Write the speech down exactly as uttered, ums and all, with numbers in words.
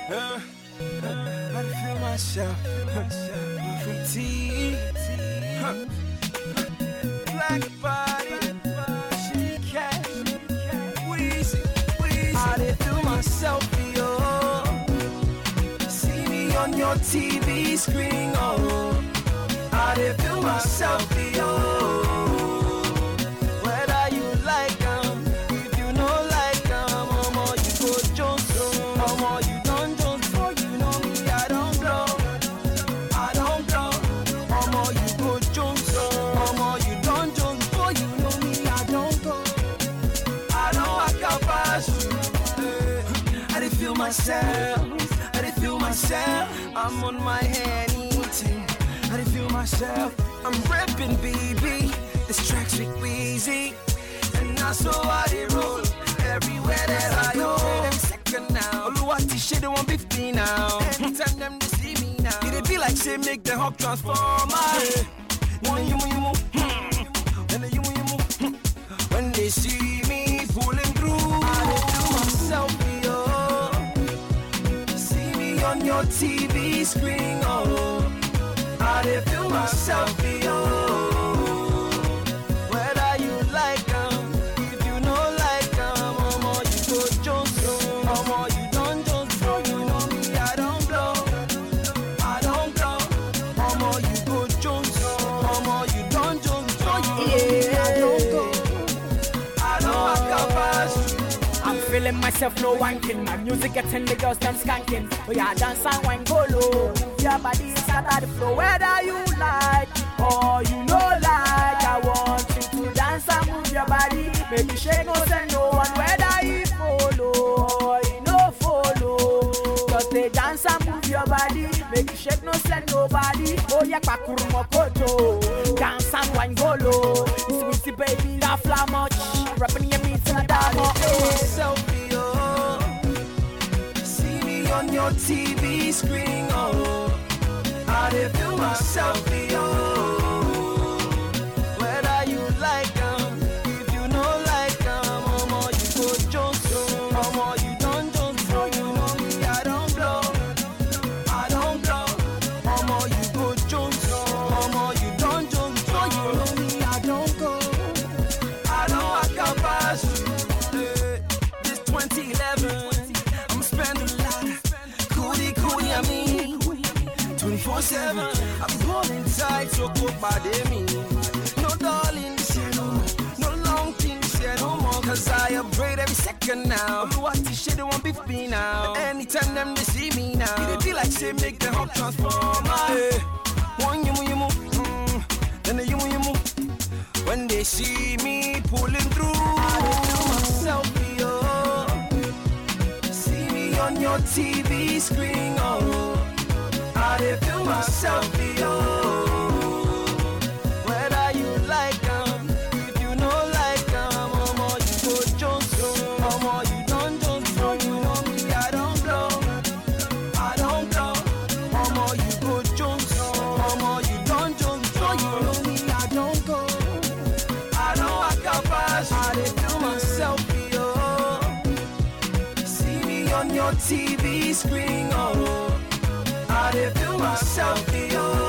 Uh, uh, I feel myself. From T. Huh. Black body. She cash. Weezy. Weezy. I did feel myself, yo. See me on your T V screen, oh. I did feel myself, yo. Whether you like 'em, if you know like 'em, omo you go Jones, omo you don't Jones, for you know me I don't blow, I don't blow, omo you go Jones, omo you don't Jones, for you know me I don't go, I don't walk out past you. I did feel myself, I did feel myself, I'm on my hand eating, I did feel myself, I'm repping baby. This track's with Weezy, and I saw how they roll everywhere that I go. Every second now, Oluwati shit they want fifty now. Anytime them they see me now, it be like say make the hawk transformer. When you move, you move, when they you move, you move. When they see me pulling through, I do myself, yo. See me on your T V screen, oh. I did feel myself, yo. Feeling myself, no wanking. My music getting the girls them skanking. Oh yeah, dance and wine go low. Your body is at the floor. Whether you like or you know like, I want you to dance and move your body. Make you shake, no send no one. Whether you follow or you no follow, just they dance and move your body. Make you shake, no send nobody. Oh yeah, pakurmo koto. Dance and wine go low. Sweetie baby, that fly much. Rapping your beats and damo. Selfie, oh. See me on your T V screen, oh. I did feel myself, oh. Whether you like 'em, if you know like 'em, omo you go Jones, omo you don't Jones, for you know me I don't blow, I don't blow, omo you go Jones, omo you don't Jones, for you know me I don't go, I don't walk out past you. This twenty eleven, I'm spending a lot, coolie coolie I mean, twenty-four seven, I'm holding tight so cook by me. No darling, this year no more, no long thing this year no more, cause I upgrade every second now. What this shit they want beef me now. Anytime them they see me now, it be like say make the hop transformer. Hey. One you move, you move, mm. Then they you move, you move. When they see me pulling through, I do myself, yo. See me on your T V screen, oh. I did feel myself, yo. Whether you like 'em, if you know like 'em, omo you go Jones, omo you don't Jones, for you know me I don't blow, I don't blow, omo you go Jones, omo you don't Jones, for you know me I don't go, I don't walk out past you. I did feel myself, yo. See me on your T V screen, oh. I did feel myself, yo.